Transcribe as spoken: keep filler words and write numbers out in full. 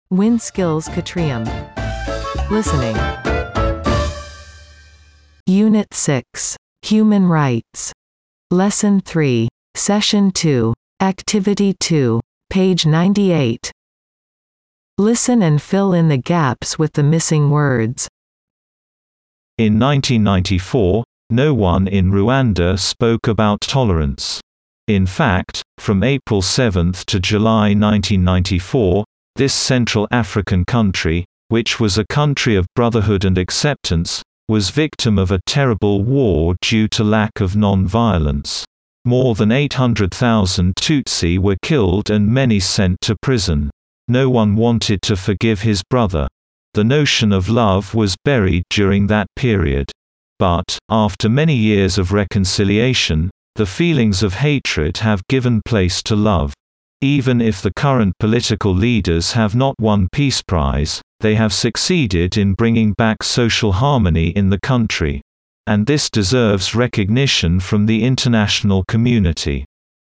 WinSkills Catrium. Listening. Unit six. Human Rights. Lesson three. Session two. Activity two. Page ninety-eight. Listen and fill in the gaps with the missing words. In nineteen ninety-four, no one in Rwanda spoke about tolerance. In fact, from April seventh to July nineteen ninety-four, this Central African country, which was a country of brotherhood and acceptance, was victim of a terrible war due to lack of non-violence. More than eight hundred thousand Tutsi were killed and many sent to prison. No one wanted to forgive his brother. The notion of love was buried during that period. But, after many years of reconciliation, the feelings of hatred have given place to love. Even if the current political leaders have not won Peace Prize, they have succeeded in bringing back social harmony in the country. And this deserves recognition from the international community.